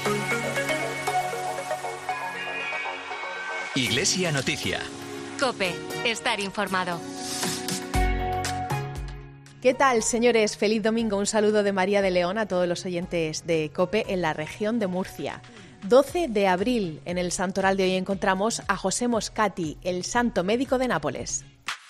Iglesia Noticia. COPE. Estar informado. ¿Qué tal, señores? Feliz domingo. Un saludo de María de León a todos los oyentes de COPE en la región de Murcia. 12 de abril. En el santoral de hoy encontramos a José Moscati, el santo médico de Nápoles.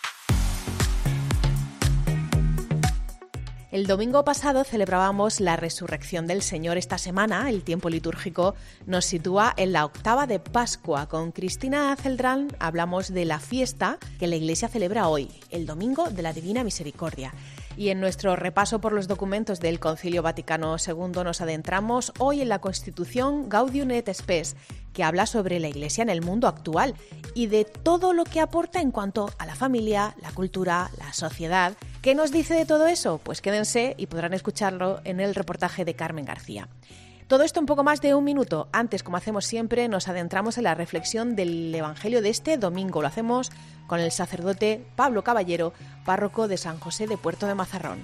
El domingo pasado celebrábamos la resurrección del Señor. Esta semana el tiempo litúrgico nos sitúa en la octava de Pascua. Con Cristina Celdrán hablamos de la fiesta que la Iglesia celebra hoy, el Domingo de la Divina Misericordia. Y en nuestro repaso por los documentos del Concilio Vaticano II nos adentramos hoy en la Constitución Gaudium et Spes, que habla sobre la Iglesia en el mundo actual y de todo lo que aporta en cuanto a la familia, la cultura, la sociedad. ¿Qué nos dice de todo eso? Pues quédense y podrán escucharlo en el reportaje de Carmen García. Todo esto en poco más de un minuto. Antes, como hacemos siempre, nos adentramos en la reflexión del Evangelio de este domingo. Lo hacemos con el sacerdote Pablo Caballero, párroco de San José de Puerto de Mazarrón.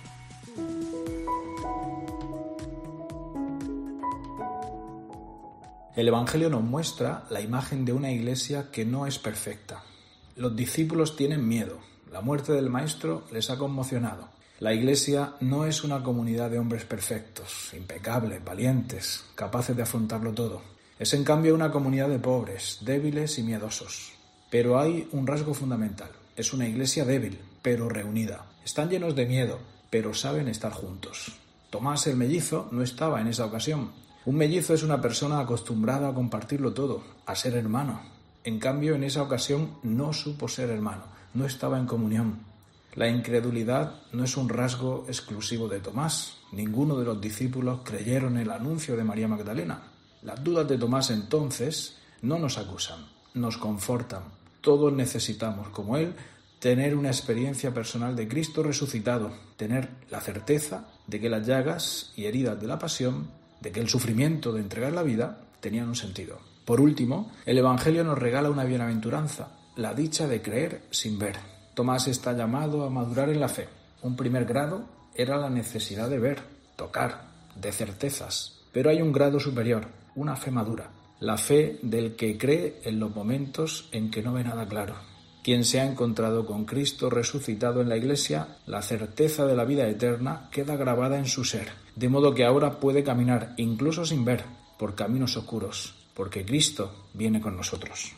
El Evangelio nos muestra la imagen de una iglesia que no es perfecta. Los discípulos tienen miedo. La muerte del Maestro les ha conmocionado. La iglesia no es una comunidad de hombres perfectos, impecables, valientes, capaces de afrontarlo todo. Es en cambio una comunidad de pobres, débiles y miedosos. Pero hay un rasgo fundamental. Es una iglesia débil, pero reunida. Están llenos de miedo, pero saben estar juntos. Tomás el mellizo no estaba en esa ocasión. Un mellizo es una persona acostumbrada a compartirlo todo, a ser hermano. En cambio, en esa ocasión no supo ser hermano, no estaba en comunión. La incredulidad no es un rasgo exclusivo de Tomás. Ninguno de los discípulos creyeron el anuncio de María Magdalena. Las dudas de Tomás entonces no nos acusan, nos confortan. Todos necesitamos, como él, tener una experiencia personal de Cristo resucitado, tener la certeza de que las llagas y heridas de la pasión, de que el sufrimiento de entregar la vida tenían un sentido. Por último, el Evangelio nos regala una bienaventuranza, la dicha de creer sin ver. Tomás está llamado a madurar en la fe. Un primer grado era la necesidad de ver, tocar, de certezas. Pero hay un grado superior, una fe madura, la fe del que cree en los momentos en que no ve nada claro. Quien se ha encontrado con Cristo resucitado en la Iglesia, la certeza de la vida eterna queda grabada en su ser, de modo que ahora puede caminar, incluso sin ver, por caminos oscuros, porque Cristo viene con nosotros.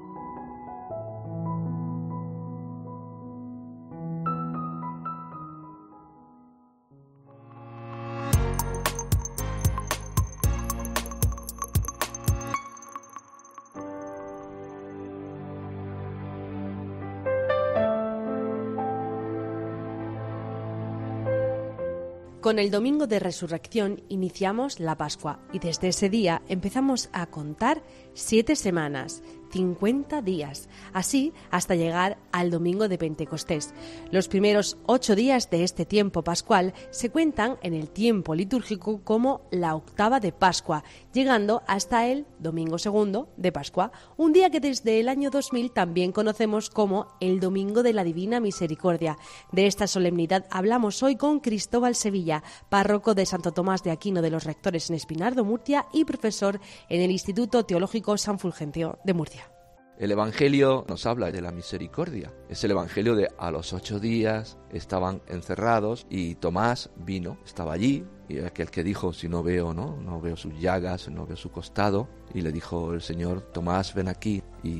Con el Domingo de Resurrección iniciamos la Pascua y desde ese día empezamos a contar 7 semanas, 50 días, así hasta llegar al Domingo de Pentecostés. Los primeros 8 días de este tiempo pascual se cuentan en el tiempo litúrgico como la octava de Pascua, llegando hasta el Domingo segundo de Pascua, un día que desde el año 2000 también conocemos como el Domingo de la Divina Misericordia. De esta solemnidad hablamos hoy con Cristóbal Sevilla, párroco de Santo Tomás de Aquino de los Rectores en Espinardo, Murcia, y profesor en el Instituto Teológico San Fulgencio de Murcia. El Evangelio nos habla de la misericordia. Es el Evangelio de a los 8 días estaban encerrados y Tomás vino, estaba allí, y aquel que dijo, si no veo sus llagas, no veo su costado, y le dijo el Señor, Tomás, ven aquí,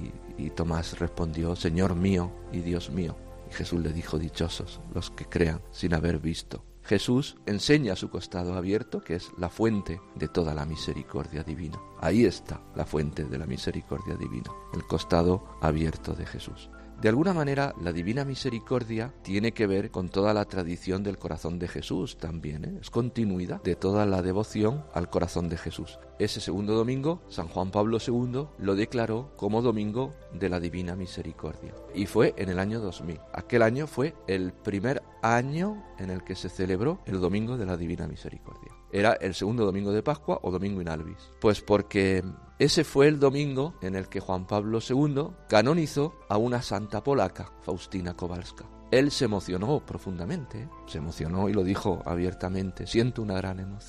y Tomás respondió, Señor mío y Dios mío. Y Jesús le dijo, dichosos los que crean sin haber visto. Jesús enseña su costado abierto, que es la fuente de toda la misericordia divina. Ahí está la fuente de la misericordia divina, el costado abierto de Jesús. De alguna manera, la Divina Misericordia tiene que ver con toda la tradición del corazón de Jesús también, Es continuidad de toda la devoción al corazón de Jesús. Ese segundo domingo, San Juan Pablo II lo declaró como Domingo de la Divina Misericordia. Y fue en el año 2000. Aquel año fue el primer año en el que se celebró el Domingo de la Divina Misericordia. Era el segundo domingo de Pascua o Domingo in Albis. Pues porque ese fue el domingo en el que Juan Pablo II canonizó a una santa polaca, Faustina Kowalska. Él se emocionó profundamente, se emocionó y lo dijo abiertamente, siento una gran emoción.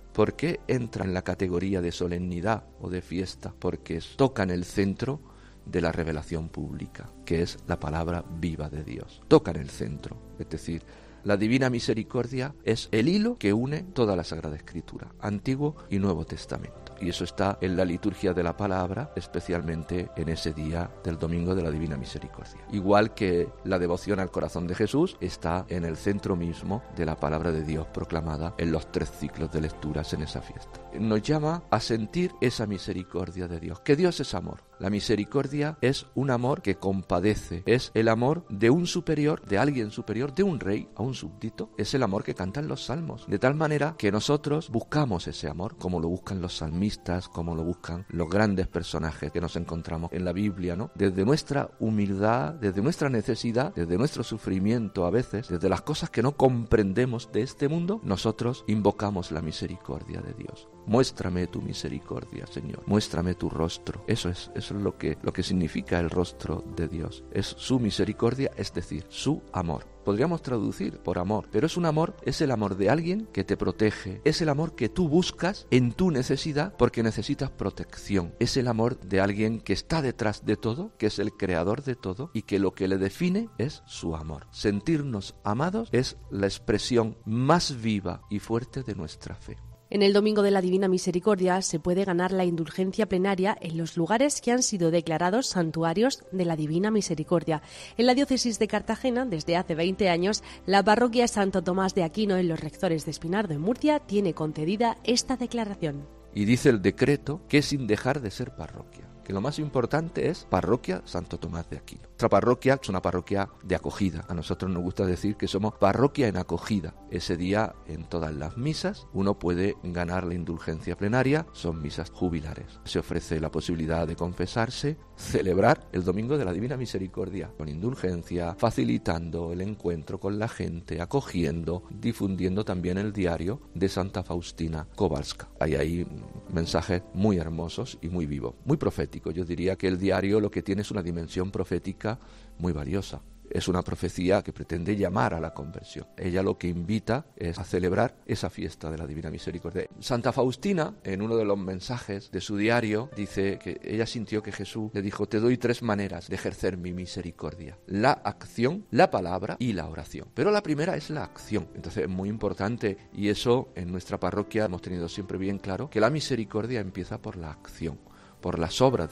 ¿Por qué entra en la categoría de solemnidad o de fiesta? Porque tocan el centro de la revelación pública, que es la palabra viva de Dios. Tocan el centro, es decir, la Divina Misericordia es el hilo que une toda la Sagrada Escritura, Antiguo y Nuevo Testamento. Y eso está en la liturgia de la palabra, especialmente en ese día del Domingo de la Divina Misericordia. Igual que la devoción al corazón de Jesús está en el centro mismo de la palabra de Dios proclamada en los 3 ciclos de lecturas en esa fiesta. Nos llama a sentir esa misericordia de Dios, que Dios es amor. La misericordia es un amor que compadece, es el amor de un superior, de alguien superior, de un rey a un súbdito. Es el amor que cantan los salmos, de tal manera que nosotros buscamos ese amor, como lo buscan los salmistas, como lo buscan los grandes personajes que nos encontramos en la Biblia, ¿no? Desde nuestra humildad, desde nuestra necesidad, desde nuestro sufrimiento a veces, desde las cosas que no comprendemos de este mundo, nosotros invocamos la misericordia de Dios. Muéstrame tu misericordia, Señor. Muéstrame tu rostro. Eso es lo que significa el rostro de Dios. Es su misericordia, es decir, su amor. Podríamos traducir por amor, pero es el amor de alguien que te protege. Es el amor que tú buscas en tu necesidad porque necesitas protección. Es el amor de alguien que está detrás de todo, que es el creador de todo y que lo que le define es su amor. Sentirnos amados es la expresión más viva y fuerte de nuestra fe. En el Domingo de la Divina Misericordia se puede ganar la indulgencia plenaria en los lugares que han sido declarados santuarios de la Divina Misericordia. En la diócesis de Cartagena, desde hace 20 años, la parroquia Santo Tomás de Aquino en Los Rectores de Espinardo en Murcia tiene concedida esta declaración. Y dice el decreto que sin dejar de ser parroquia, que lo más importante es parroquia Santo Tomás de Aquino. Nuestra parroquia es una parroquia de acogida. A nosotros nos gusta decir que somos parroquia en acogida. Ese día, en todas las misas, uno puede ganar la indulgencia plenaria, son misas jubilares. Se ofrece la posibilidad de confesarse, celebrar el Domingo de la Divina Misericordia con indulgencia, facilitando el encuentro con la gente, acogiendo, difundiendo también el diario de Santa Faustina Kowalska. Hay ahí mensajes muy hermosos y muy vivos, muy proféticos. Yo diría que el diario lo que tiene es una dimensión profética muy valiosa. Es una profecía que pretende llamar a la conversión. Ella lo que invita es a celebrar esa fiesta de la Divina Misericordia. Santa Faustina, en uno de los mensajes de su diario, dice que ella sintió que Jesús le dijo: te doy 3 maneras de ejercer mi misericordia: la acción, la palabra y la oración. Pero la primera es la acción. Entonces es muy importante, y eso en nuestra parroquia hemos tenido siempre bien claro, que la misericordia empieza por la acción, por las obras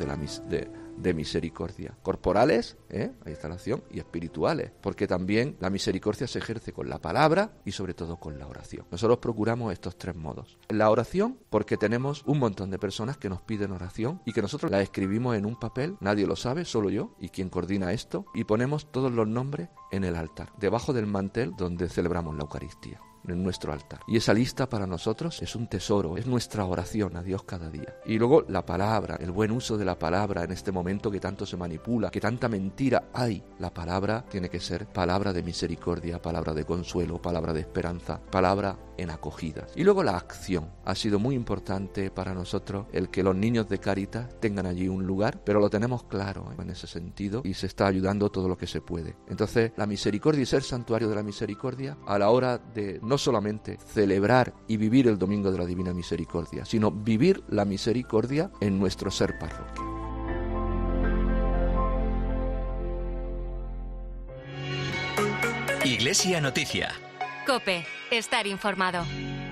de misericordia, corporales, ahí está la acción, y espirituales, porque también la misericordia se ejerce con la palabra y sobre todo con la oración. Nosotros procuramos estos 3 modos. La oración, porque tenemos un montón de personas que nos piden oración y que nosotros la escribimos en un papel, nadie lo sabe, solo yo y quien coordina esto, y ponemos todos los nombres en el altar, debajo del mantel donde celebramos la Eucaristía, en nuestro altar. Y esa lista para nosotros es un tesoro, es nuestra oración a Dios cada día. Y luego la palabra, el buen uso de la palabra en este momento que tanto se manipula, que tanta mentira hay. La palabra tiene que ser palabra de misericordia, palabra de consuelo, palabra de esperanza, palabra en acogidas. Y luego la acción. Ha sido muy importante para nosotros el que los niños de Cáritas tengan allí un lugar, pero lo tenemos claro en ese sentido y se está ayudando todo lo que se puede. Entonces, la misericordia y ser santuario de la misericordia a la hora de no solamente celebrar y vivir el Domingo de la Divina Misericordia, sino vivir la misericordia en nuestro ser parroquia. Iglesia Noticia. COPE. Estar informado.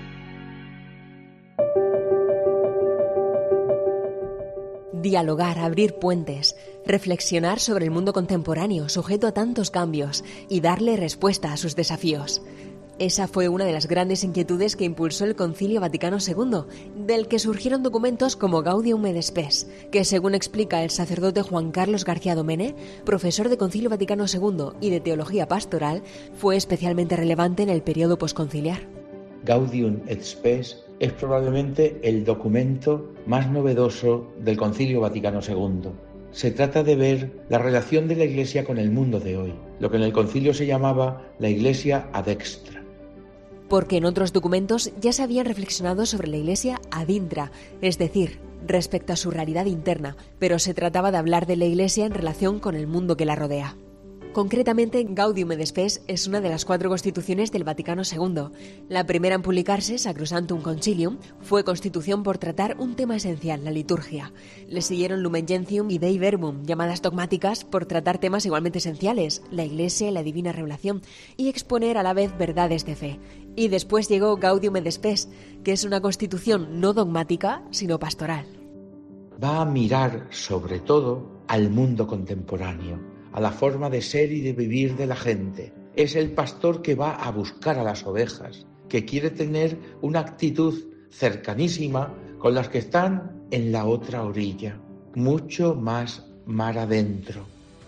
Dialogar, abrir puentes, reflexionar sobre el mundo contemporáneo, sujeto a tantos cambios, y darle respuesta a sus desafíos. Esa fue una de las grandes inquietudes que impulsó el Concilio Vaticano II, del que surgieron documentos como Gaudium et Spes, que según explica el sacerdote Juan Carlos García Domene, profesor de Concilio Vaticano II y de Teología Pastoral, fue especialmente relevante en el periodo posconciliar. Gaudium et Spes es probablemente el documento más novedoso del Concilio Vaticano II. Se trata de ver la relación de la Iglesia con el mundo de hoy, lo que en el concilio se llamaba la Iglesia ad extra. Porque en otros documentos ya se habían reflexionado sobre la Iglesia ad intra, es decir, respecto a su realidad interna, pero se trataba de hablar de la Iglesia en relación con el mundo que la rodea. Concretamente, Gaudium et Spes es una de las 4 constituciones del Vaticano II. La primera en publicarse, Sacrosanctum Concilium, fue constitución por tratar un tema esencial, la liturgia. Le siguieron Lumen Gentium y Dei Verbum, llamadas dogmáticas por tratar temas igualmente esenciales, la Iglesia y la divina revelación, y exponer a la vez verdades de fe. Y después llegó Gaudium et Spes, que es una constitución no dogmática, sino pastoral. Va a mirar sobre todo al mundo contemporáneo, a la forma de ser y de vivir de la gente. Es el pastor que va a buscar a las ovejas, que quiere tener una actitud cercanísima con las que están en la otra orilla, mucho más mar adentro.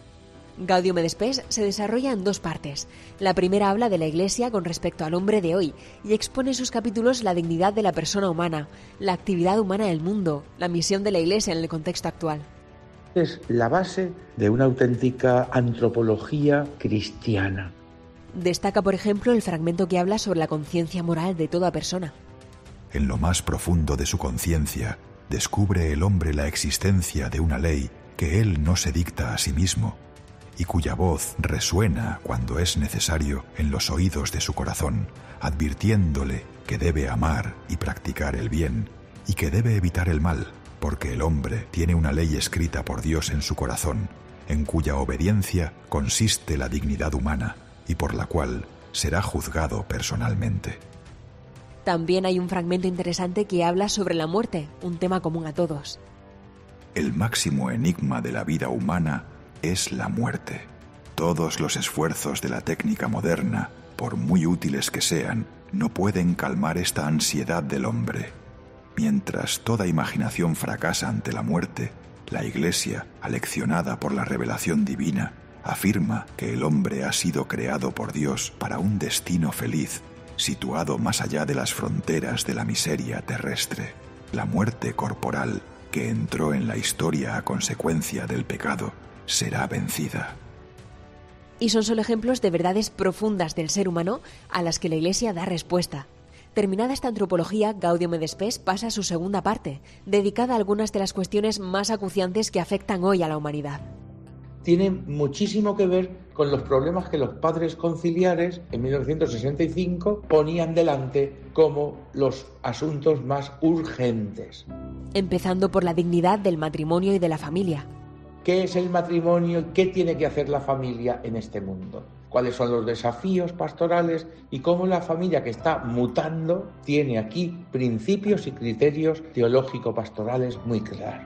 Gaudium et Spes se desarrolla en 2 partes. La primera habla de la Iglesia con respecto al hombre de hoy y expone en sus capítulos la dignidad de la persona humana, la actividad humana del mundo, la misión de la Iglesia en el contexto actual. Es la base de una auténtica antropología cristiana. Destaca, por ejemplo, el fragmento que habla sobre la conciencia moral de toda persona. En lo más profundo de su conciencia, descubre el hombre la existencia de una ley que él no se dicta a sí mismo y cuya voz resuena cuando es necesario en los oídos de su corazón, advirtiéndole que debe amar y practicar el bien y que debe evitar el mal, porque el hombre tiene una ley escrita por Dios en su corazón, en cuya obediencia consiste la dignidad humana y por la cual será juzgado personalmente. También hay un fragmento interesante que habla sobre la muerte, un tema común a todos. El máximo enigma de la vida humana es la muerte. Todos los esfuerzos de la técnica moderna, por muy útiles que sean, no pueden calmar esta ansiedad del hombre. Mientras toda imaginación fracasa ante la muerte, la Iglesia, aleccionada por la revelación divina, afirma que el hombre ha sido creado por Dios para un destino feliz, situado más allá de las fronteras de la miseria terrestre. La muerte corporal, que entró en la historia a consecuencia del pecado, será vencida. Y son solo ejemplos de verdades profundas del ser humano a las que la Iglesia da respuesta. Terminada esta antropología, Gaudium et Spes pasa a su segunda parte, dedicada a algunas de las cuestiones más acuciantes que afectan hoy a la humanidad. Tiene muchísimo que ver con los problemas que los padres conciliares en 1965 ponían delante como los asuntos más urgentes. Empezando por la dignidad del matrimonio y de la familia. ¿Qué es el matrimonio y qué tiene que hacer la familia en este mundo? ¿Cuáles son los desafíos pastorales y cómo la familia que está mutando tiene aquí principios y criterios teológico-pastorales muy claros?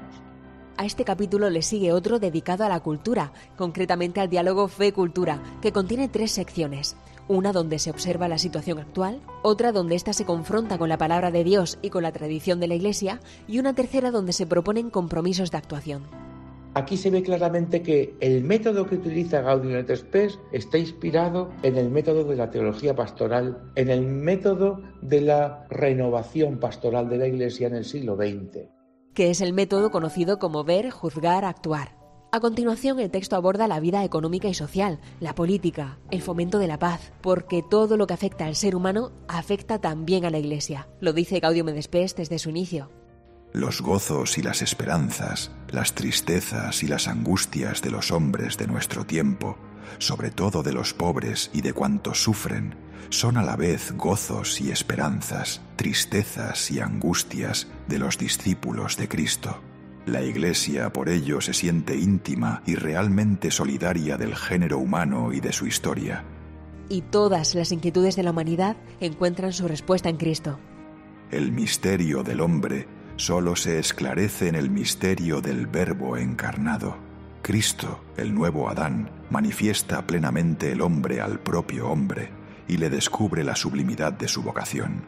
A este capítulo le sigue otro dedicado a la cultura, concretamente al diálogo fe-cultura, que contiene 3 secciones. Una donde se observa la situación actual, otra donde ésta se confronta con la palabra de Dios y con la tradición de la Iglesia, y una tercera donde se proponen compromisos de actuación. Aquí se ve claramente que el método que utiliza Gaudium et Spes está inspirado en el método de la teología pastoral, en el método de la renovación pastoral de la Iglesia en el siglo XX. Que es el método conocido como ver, juzgar, actuar. A continuación, el texto aborda la vida económica y social, la política, el fomento de la paz, porque todo lo que afecta al ser humano afecta también a la Iglesia. Lo dice Gaudium et Spes desde su inicio. Los gozos y las esperanzas, las tristezas y las angustias de los hombres de nuestro tiempo, sobre todo de los pobres y de cuantos sufren, son a la vez gozos y esperanzas, tristezas y angustias de los discípulos de Cristo. La Iglesia por ello se siente íntima y realmente solidaria del género humano y de su historia. Y todas las inquietudes de la humanidad encuentran su respuesta en Cristo. El misterio del hombre solo se esclarece en el misterio del Verbo encarnado. Cristo, el nuevo Adán, manifiesta plenamente el hombre al propio hombre y le descubre la sublimidad de su vocación.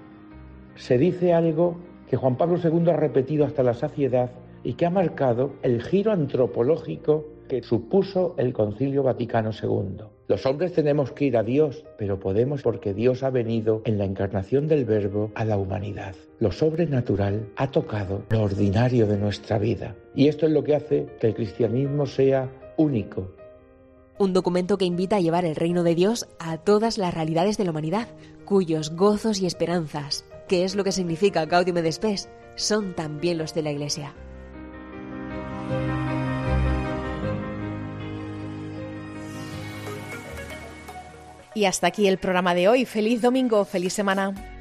Se dice algo que Juan Pablo II ha repetido hasta la saciedad y que ha marcado el giro antropológico que supuso el Concilio Vaticano II. Los hombres tenemos que ir a Dios, pero podemos porque Dios ha venido en la encarnación del Verbo a la humanidad. Lo sobrenatural ha tocado lo ordinario de nuestra vida. Y esto es lo que hace que el cristianismo sea único. Un documento que invita a llevar el reino de Dios a todas las realidades de la humanidad, cuyos gozos y esperanzas, que es lo que significa Gaudium et Spes, son también los de la Iglesia. Y hasta aquí el programa de hoy. Feliz domingo, feliz semana.